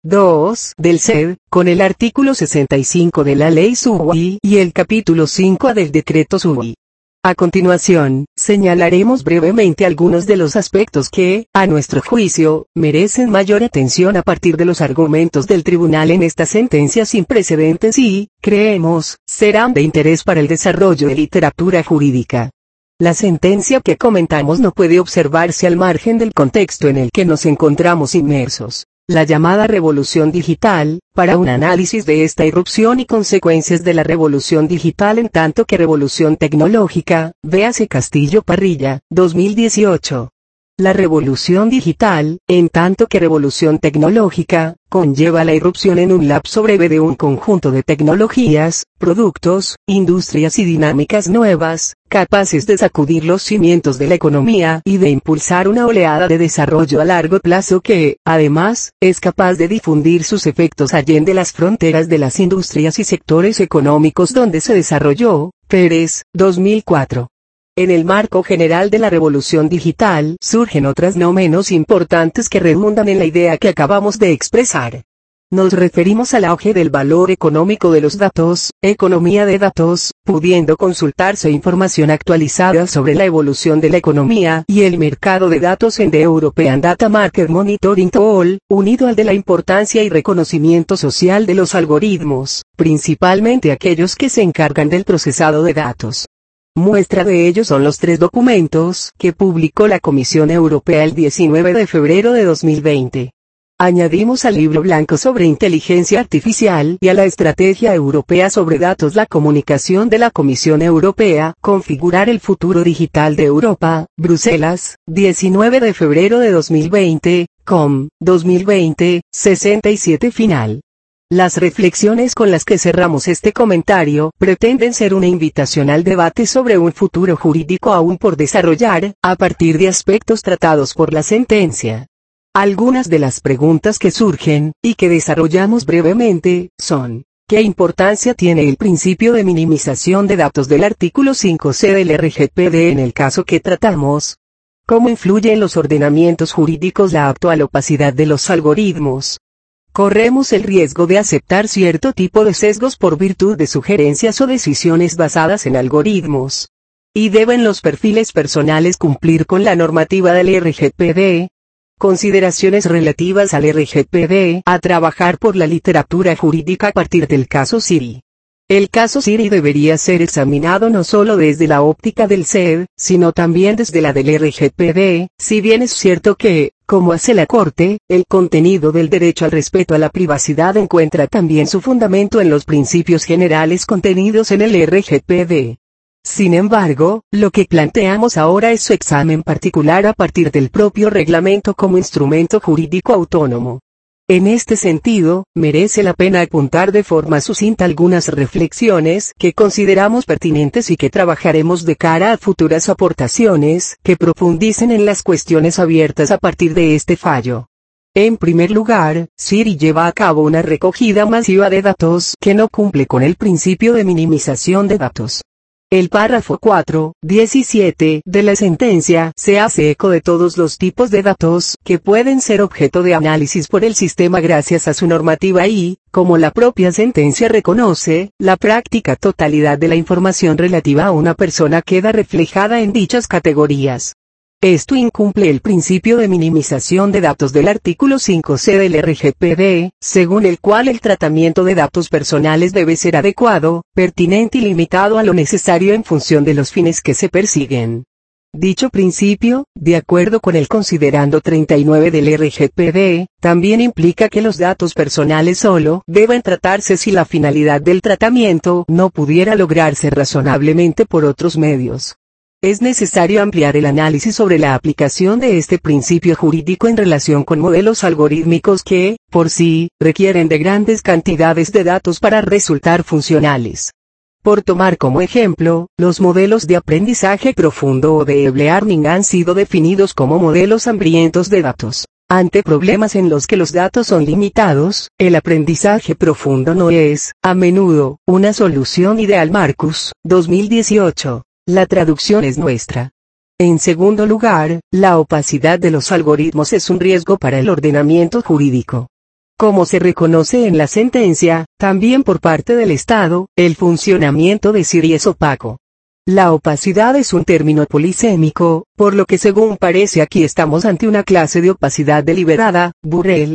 8.2 del CED, con el artículo 65 de la Ley SUI y el capítulo 5 del Decreto SUI. A continuación, señalaremos brevemente algunos de los aspectos que, a nuestro juicio, merecen mayor atención a partir de los argumentos del tribunal en esta sentencia sin precedentes y, creemos, serán de interés para el desarrollo de literatura jurídica. La sentencia que comentamos no puede observarse al margen del contexto en el que nos encontramos inmersos. La llamada revolución digital, para un análisis de esta irrupción y consecuencias de la revolución digital en tanto que revolución tecnológica, véase Castillo Parrilla, 2018. La revolución digital, en tanto que revolución tecnológica, conlleva la irrupción en un lapso breve de un conjunto de tecnologías, productos, industrias y dinámicas nuevas, capaces de sacudir los cimientos de la economía y de impulsar una oleada de desarrollo a largo plazo que, además, es capaz de difundir sus efectos allende las fronteras de las industrias y sectores económicos donde se desarrolló. Pérez, 2004. En el marco general de la revolución digital surgen otras no menos importantes que redundan en la idea que acabamos de expresar. Nos referimos al auge del valor económico de los datos, economía de datos, pudiendo consultarse información actualizada sobre la evolución de la economía y el mercado de datos en The European Data Market Monitoring Tool, unido al de la importancia y reconocimiento social de los algoritmos, principalmente aquellos que se encargan del procesado de datos. Muestra de ello son los 3 documentos que publicó la Comisión Europea el 19 de febrero de 2020. Añadimos al Libro Blanco sobre Inteligencia Artificial y a la Estrategia Europea sobre Datos la comunicación de la Comisión Europea, Configurar el futuro digital de Europa, Bruselas, 19 de febrero de 2020, com, 2020, 67 final. Las reflexiones con las que cerramos este comentario pretenden ser una invitación al debate sobre un futuro jurídico aún por desarrollar, a partir de aspectos tratados por la sentencia. Algunas de las preguntas que surgen, y que desarrollamos brevemente, son: ¿qué importancia tiene el principio de minimización de datos del artículo 5C del RGPD en el caso que tratamos? ¿Cómo influye en los ordenamientos jurídicos la actual opacidad de los algoritmos? Corremos el riesgo de aceptar cierto tipo de sesgos por virtud de sugerencias o decisiones basadas en algoritmos. ¿Y deben los perfiles personales cumplir con la normativa del RGPD? Consideraciones relativas al RGPD a trabajar por la literatura jurídica a partir del caso Siri. El caso Siri debería ser examinado no solo desde la óptica del CED, sino también desde la del RGPD, si bien es cierto que, como hace la Corte, el contenido del derecho al respeto a la privacidad encuentra también su fundamento en los principios generales contenidos en el RGPD. Sin embargo, lo que planteamos ahora es su examen particular a partir del propio reglamento como instrumento jurídico autónomo. En este sentido, merece la pena apuntar de forma sucinta algunas reflexiones que consideramos pertinentes y que trabajaremos de cara a futuras aportaciones que profundicen en las cuestiones abiertas a partir de este fallo. En primer lugar, Siri lleva a cabo una recogida masiva de datos que no cumple con el principio de minimización de datos. El párrafo 4.17 de la sentencia se hace eco de todos los tipos de datos que pueden ser objeto de análisis por el sistema gracias a su normativa y, como la propia sentencia reconoce, la práctica totalidad de la información relativa a una persona queda reflejada en dichas categorías. Esto incumple el principio de minimización de datos del artículo 5C del RGPD, según el cual el tratamiento de datos personales debe ser adecuado, pertinente y limitado a lo necesario en función de los fines que se persiguen. Dicho principio, de acuerdo con el considerando 39 del RGPD, también implica que los datos personales solo deben tratarse si la finalidad del tratamiento no pudiera lograrse razonablemente por otros medios. Es necesario ampliar el análisis sobre la aplicación de este principio jurídico en relación con modelos algorítmicos que, por sí, requieren de grandes cantidades de datos para resultar funcionales. Por tomar como ejemplo, los modelos de aprendizaje profundo o de Deep Learning han sido definidos como modelos hambrientos de datos. Ante problemas en los que los datos son limitados, el aprendizaje profundo no es, a menudo, una solución ideal. Marcus, 2018. La traducción es nuestra. En segundo lugar, la opacidad de los algoritmos es un riesgo para el ordenamiento jurídico. Como se reconoce en la sentencia, también por parte del Estado, el funcionamiento de Siri es opaco. La opacidad es un término polisémico, por lo que según parece aquí estamos ante una clase de opacidad deliberada, Burrell,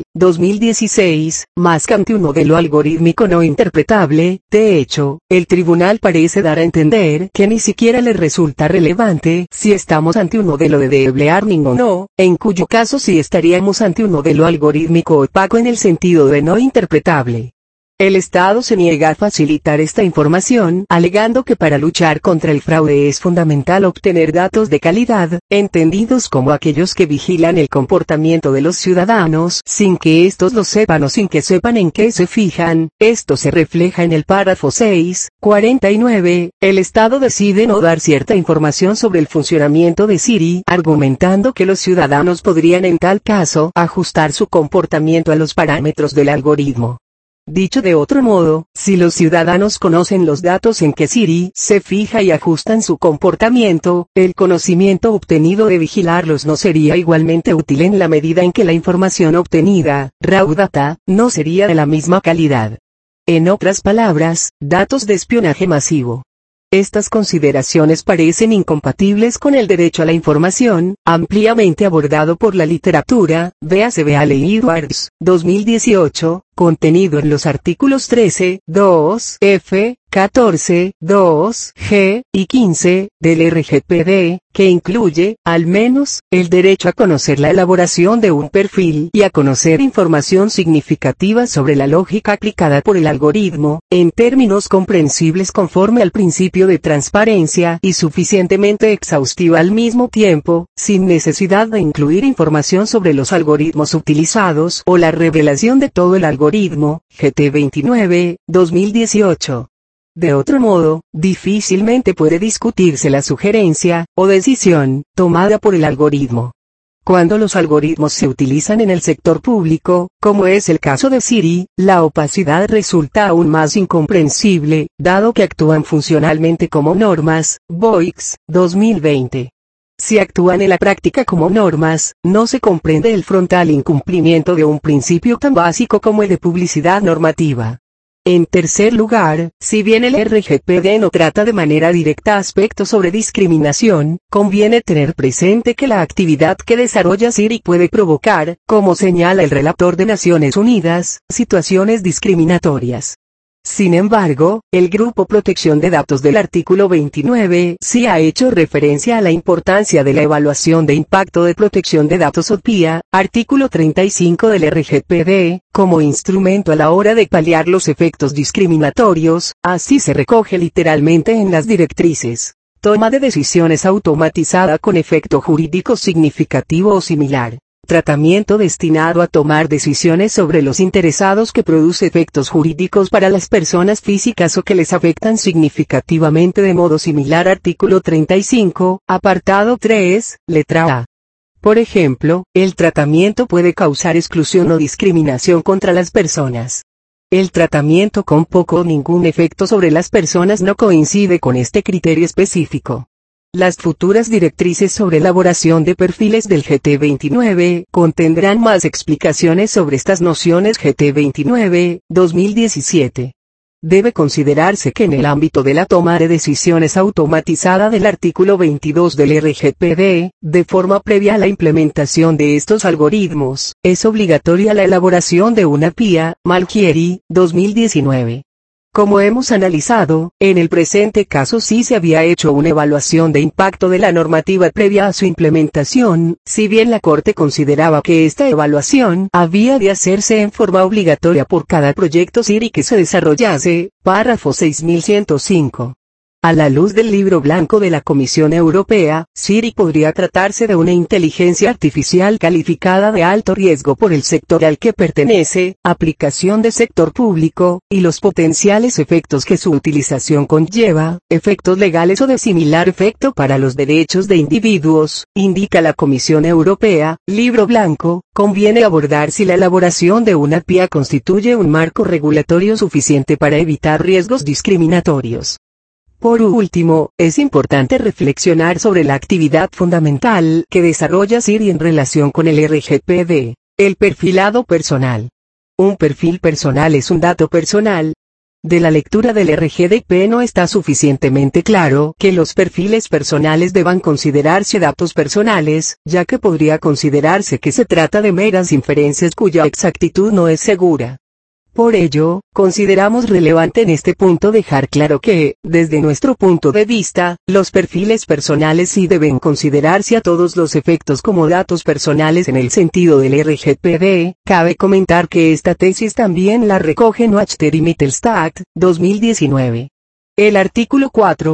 2016, más que ante un modelo algorítmico no interpretable. De hecho, el tribunal parece dar a entender que ni siquiera le resulta relevante si estamos ante un modelo de Deep Learning o no, en cuyo caso sí estaríamos ante un modelo algorítmico opaco en el sentido de no interpretable. El Estado se niega a facilitar esta información, alegando que para luchar contra el fraude es fundamental obtener datos de calidad, entendidos como aquellos que vigilan el comportamiento de los ciudadanos sin que estos lo sepan o sin que sepan en qué se fijan. Esto se refleja en el párrafo 6.49. El Estado decide no dar cierta información sobre el funcionamiento de Siri, argumentando que los ciudadanos podrían en tal caso ajustar su comportamiento a los parámetros del algoritmo. Dicho de otro modo, si los ciudadanos conocen los datos en que Siri se fija y ajustan su comportamiento, el conocimiento obtenido de vigilarlos no sería igualmente útil en la medida en que la información obtenida, raw data, no sería de la misma calidad. En otras palabras, datos de espionaje masivo. Estas consideraciones parecen incompatibles con el derecho a la información, ampliamente abordado por la literatura, véase Bailey Edwards, 2018, contenido en los artículos 13, 2, F, 14, 2, G, y 15, del RGPD, que incluye, al menos, el derecho a conocer la elaboración de un perfil y a conocer información significativa sobre la lógica aplicada por el algoritmo, en términos comprensibles conforme al principio de transparencia y suficientemente exhaustiva al mismo tiempo, sin necesidad de incluir información sobre los algoritmos utilizados o la revelación de todo el algoritmo, GT 29, 2018. De otro modo, difícilmente puede discutirse la sugerencia, o decisión, tomada por el algoritmo. Cuando los algoritmos se utilizan en el sector público, como es el caso de Siri, la opacidad resulta aún más incomprensible, dado que actúan funcionalmente como normas, Boix, 2020. Si actúan en la práctica como normas, no se comprende el frontal incumplimiento de un principio tan básico como el de publicidad normativa. En tercer lugar, si bien el RGPD no trata de manera directa aspectos sobre discriminación, conviene tener presente que la actividad que desarrolla Siri puede provocar, como señala el relator de Naciones Unidas, situaciones discriminatorias. Sin embargo, el Grupo Protección de Datos del artículo 29 sí ha hecho referencia a la importancia de la evaluación de impacto de protección de datos OPIA, artículo 35 del RGPD, como instrumento a la hora de paliar los efectos discriminatorios, así se recoge literalmente en las directrices. Toma de decisiones automatizada con efecto jurídico significativo o similar. tratamiento destinado a tomar decisiones sobre los interesados que produce efectos jurídicos para las personas físicas o que les afectan significativamente de modo similar. Artículo 35, apartado 3, letra A. Por ejemplo, el tratamiento puede causar exclusión o discriminación contra las personas. El tratamiento con poco o ningún efecto sobre las personas no coincide con este criterio específico. Las futuras directrices sobre elaboración de perfiles del GT29 contendrán más explicaciones sobre estas nociones. GT29, 2017. Debe considerarse que en el ámbito de la toma de decisiones automatizada del artículo 22 del RGPD, de forma previa a la implementación de estos algoritmos, es obligatoria la elaboración de una PIA, Malchieri, 2019. Como hemos analizado, en el presente caso sí se había hecho una evaluación de impacto de la normativa previa a su implementación, si bien la Corte consideraba que esta evaluación había de hacerse en forma obligatoria por cada proyecto SIRI que se desarrollase, párrafo 6105. A la luz del Libro Blanco de la Comisión Europea, SIRI podría tratarse de una inteligencia artificial calificada de alto riesgo por el sector al que pertenece, aplicación de sector público, y los potenciales efectos que su utilización conlleva, efectos legales o de similar efecto para los derechos de individuos, indica la Comisión Europea. Libro Blanco, conviene abordar si la elaboración de una PIA constituye un marco regulatorio suficiente para evitar riesgos discriminatorios. Por último, es importante reflexionar sobre la actividad fundamental que desarrolla SIRI en relación con el RGPD, el perfilado personal. Un perfil personal es un dato personal. De la lectura del RGDP no está suficientemente claro que los perfiles personales deban considerarse datos personales, ya que podría considerarse que se trata de meras inferencias cuya exactitud no es segura. Por ello, consideramos relevante en este punto dejar claro que, desde nuestro punto de vista, los perfiles personales sí deben considerarse a todos los efectos como datos personales en el sentido del RGPD. Cabe comentar que esta tesis también la recoge Noachter y Mittelstadt, 2019. El artículo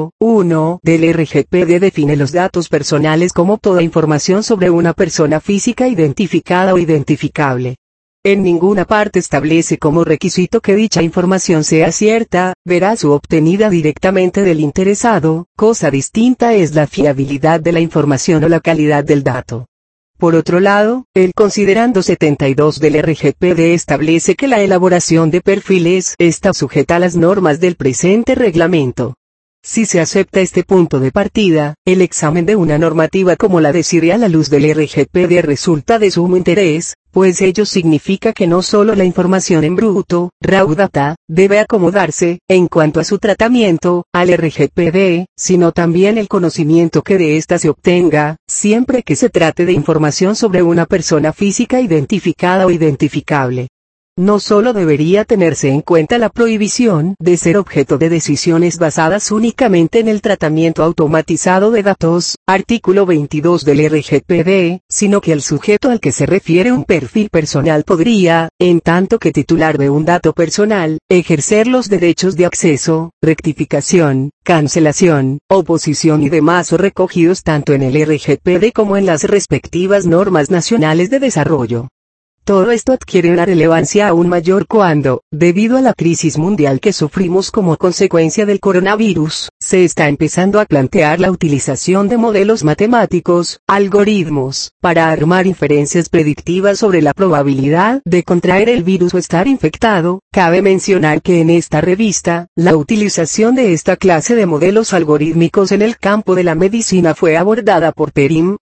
4.1 del RGPD define los datos personales como toda información sobre una persona física identificada o identificable. En ninguna parte establece como requisito que dicha información sea cierta, veraz o obtenida directamente del interesado. Cosa distinta es la fiabilidad de la información o la calidad del dato. Por otro lado, el considerando 72 del RGPD establece que la elaboración de perfiles está sujeta a las normas del presente reglamento. Si se acepta este punto de partida, el examen de una normativa como la de SIRI a la luz del RGPD resulta de sumo interés, pues ello significa que no solo la información en bruto, raw data, debe acomodarse, en cuanto a su tratamiento, al RGPD, sino también el conocimiento que de ésta se obtenga, siempre que se trate de información sobre una persona física identificada o identificable. No solo debería tenerse en cuenta la prohibición de ser objeto de decisiones basadas únicamente en el tratamiento automatizado de datos, artículo 22 del RGPD, sino que el sujeto al que se refiere un perfil personal podría, en tanto que titular de un dato personal, ejercer los derechos de acceso, rectificación, cancelación, oposición y demás recogidos tanto en el RGPD como en las respectivas normas nacionales de desarrollo. Todo esto adquiere una relevancia aún mayor cuando, debido a la crisis mundial que sufrimos como consecuencia del coronavirus, se está empezando a plantear la utilización de modelos matemáticos, algoritmos, para armar inferencias predictivas sobre la probabilidad de contraer el virus o estar infectado. Cabe mencionar que en esta revista, la utilización de esta clase de modelos algorítmicos en el campo de la medicina fue abordada por Perim,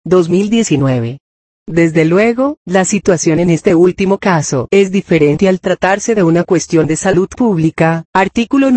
2019. Desde luego, la situación en este último caso es diferente al tratarse de una cuestión de salud pública, artículo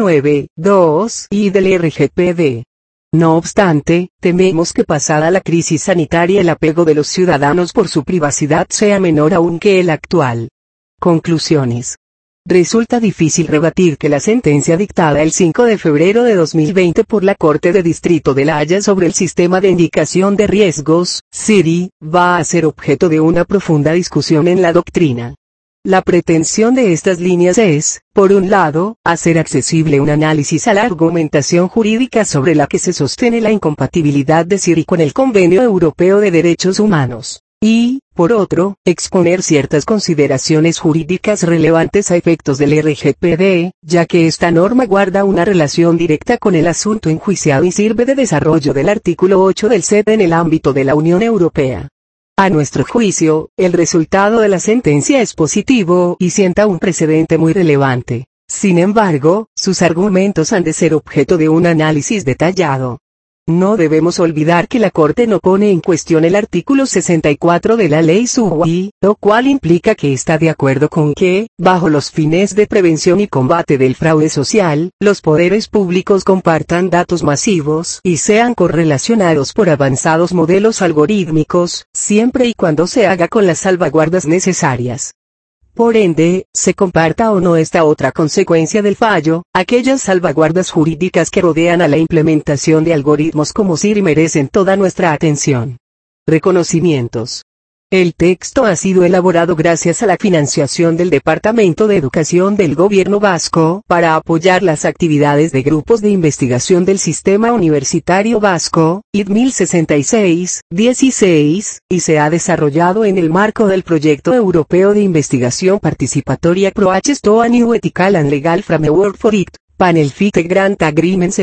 9.2 y del RGPD. No obstante, tememos que pasada la crisis sanitaria el apego de los ciudadanos por su privacidad sea menor aún que el actual. Conclusiones. Resulta difícil rebatir que la sentencia dictada el 5 de febrero de 2020 por la Corte de Distrito de La Haya sobre el sistema de indicación de riesgos, SIRI, va a ser objeto de una profunda discusión en la doctrina. La pretensión de estas líneas es, por un lado, hacer accesible un análisis a la argumentación jurídica sobre la que se sostiene la incompatibilidad de SIRI con el Convenio Europeo de Derechos Humanos. Y, Por otro, exponer ciertas consideraciones jurídicas relevantes a efectos del RGPD, ya que esta norma guarda una relación directa con el asunto enjuiciado y sirve de desarrollo del artículo 8 del CETA en el ámbito de la Unión Europea. A nuestro juicio, el resultado de la sentencia es positivo y sienta un precedente muy relevante. Sin embargo, sus argumentos han de ser objeto de un análisis detallado. No debemos olvidar que la Corte no pone en cuestión el artículo 64 de la Ley SUI, lo cual implica que está de acuerdo con que, bajo los fines de prevención y combate del fraude social, los poderes públicos compartan datos masivos y sean correlacionados por avanzados modelos algorítmicos, siempre y cuando se haga con las salvaguardas necesarias. Por ende, se comparta o no esta otra consecuencia del fallo, aquellas salvaguardas jurídicas que rodean a la implementación de algoritmos como Siri merecen toda nuestra atención. Reconocimientos. El texto ha sido elaborado gracias a la financiación del Departamento de Educación del Gobierno Vasco para apoyar las actividades de grupos de investigación del Sistema Universitario Vasco, ID 1066-16, y se ha desarrollado en el marco del Proyecto Europeo de Investigación Participatoria ProAccesso a New Ethical and Legal Framework for IT, Panel FITE Grant Agreement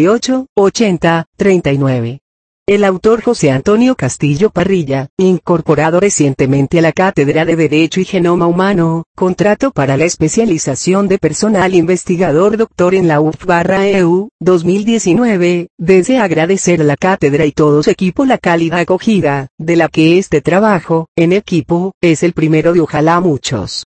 78-80-39. El autor José Antonio Castillo Parrilla, incorporado recientemente a la Cátedra de Derecho y Genoma Humano, contrato para la especialización de personal investigador doctor en la UF/EU, 2019, desea agradecer a la cátedra y todo su equipo la cálida acogida, de la que este trabajo, en equipo, es el primero de ojalá muchos.